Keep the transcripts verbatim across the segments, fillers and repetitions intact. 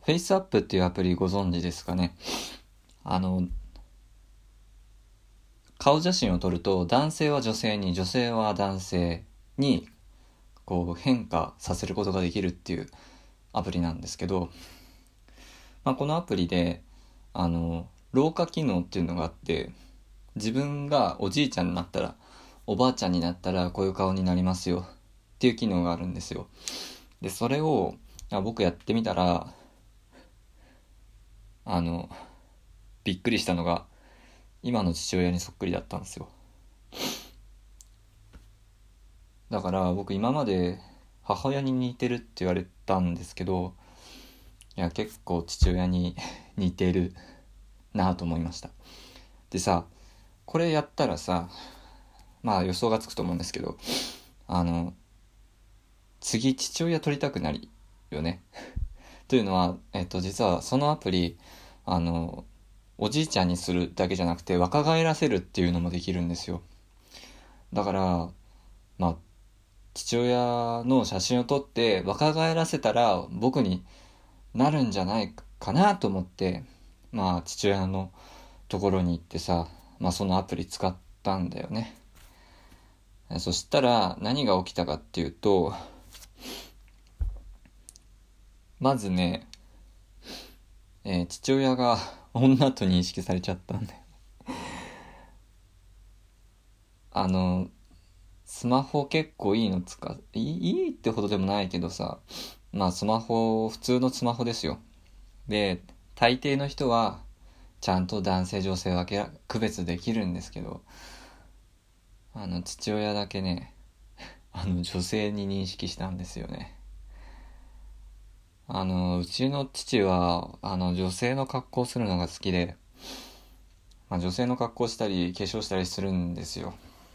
フェイスアップっていうアプリご存知ですかね。あの、顔写真を撮ると男性は女性に、女性は男性にこう変化させることができるっていうアプリなんですけど、まあ、このアプリであの老化機能っていうのがあって、自分がおじいちゃんになったら、おばあちゃんになったらこういう顔になりますよっていう機能があるんですよ。でそれを僕やってみたら、あのびっくりしたのが、今の父親にそっくりだったんですよ。だから僕今まで母親に似てるって言われたんですけど、いや結構父親に似てるなと思いました。でさ、これやったらさ、まあ予想がつくと思うんですけど、あの次父親取りたくなるよねというのは、えっと実はそのアプリ、あのおじいちゃんにするだけじゃなくて若返らせるっていうのもできるんですよ。だからまあ父親の写真を撮って若返らせたら僕になるんじゃないかなと思って、まあ父親のところに行ってさ、まあそのアプリ使ったんだよね。そしたら何が起きたかっていうと、まずね、えー父親が女と認識されちゃったんだよ。あのスマホ結構いいの使う、いい、いいってほどでもないけどさ、まあスマホ、普通のスマホですよ。で、大抵の人はちゃんと男性女性分け区別できるんですけど、あの父親だけね、あの女性に認識したんですよね。あのうちの父はあの女性の格好するのが好きで、まあ、女性の格好したり化粧したりするんですよ。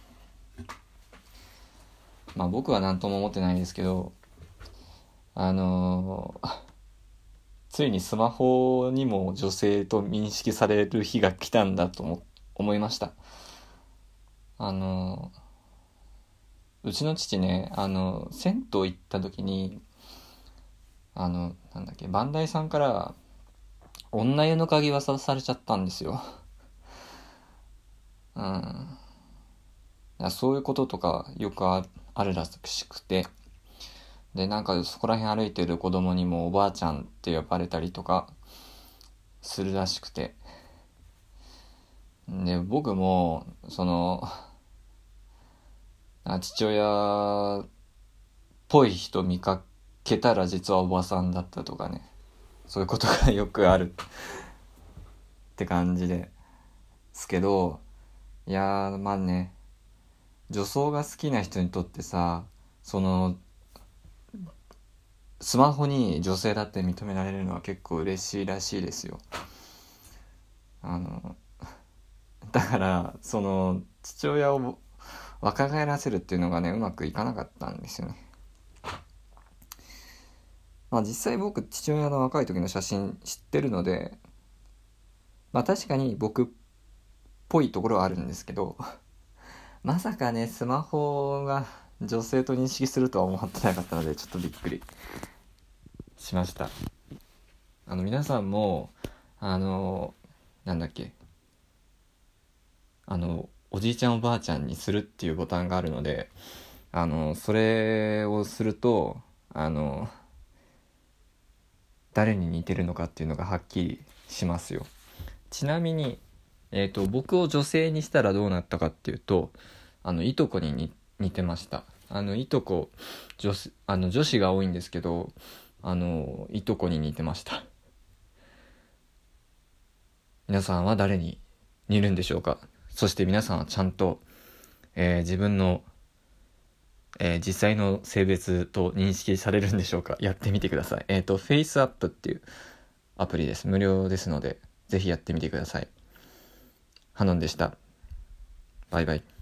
まあ僕は何とも思ってないですけど、あのーついにスマホにも女性と認識される日が来たんだと思思いました。あのうちの父ね、あの銭湯行った時に、あのなんだっけ、バンダイさんから女湯の鍵渡されちゃったんですよ。うん。いやそういうこととかよくああるらしくて、でなんかそこら辺歩いてる子供にもおばあちゃんって呼ばれたりとかするらしくて、で僕もその父親っぽい人見かけたら実はおばさんだったとかね、そういうことがよくあるって感じですけど、いやーまあね、女装が好きな人にとってさ、そのスマホに女性だって認められるのは結構嬉しいらしいですよ。あのだからその父親を若返らせるっていうのがね、うまくいかなかったんですよね。まあ実際僕父親の若い時の写真知ってるので、まあ確かに僕っぽいところはあるんですけど、まさかねスマホが女性と認識するとは思ってなかったので、ちょっとびっくりしました。あの皆さんもあのなんだっけ、あのおじいちゃんおばあちゃんにするっていうボタンがあるので、あのそれをすると、あの誰に似てるのかっていうのがはっきりしますよ。ちなみに、えーと、僕を女性にしたらどうなったかっていうと、あのいとこにに似てました。あのいとこ 女, あの女子が多いんですけど、あのいとこに似てました。皆さんは誰に似るんでしょうか。そして皆さんはちゃんと、えー、自分の、えー、実際の性別と認識されるんでしょうか。やってみてください。えっとフェイスアップっていうアプリです。無料ですのでぜひやってみてください。ハノンでした。バイバイ。